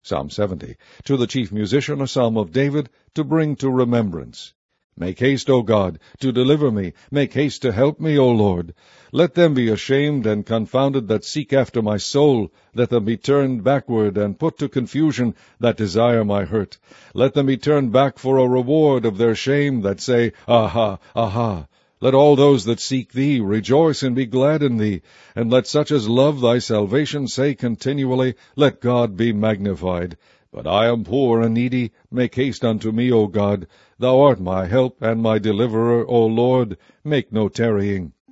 Psalm 70. To the chief musician, a psalm of David, to bring to remembrance. Make haste, O God, to deliver me. Make haste to help me, O Lord. Let them be ashamed and confounded that seek after my soul. Let them be turned backward and put to confusion that desire my hurt. Let them be turned back for a reward of their shame that say, Aha, aha. Let all those that seek thee rejoice and be glad in thee. And let such as love thy salvation say continually, Let God be magnified. But I am poor and needy. Make haste unto me, O God. Thou art my help and my deliverer, O Lord. Make no tarrying.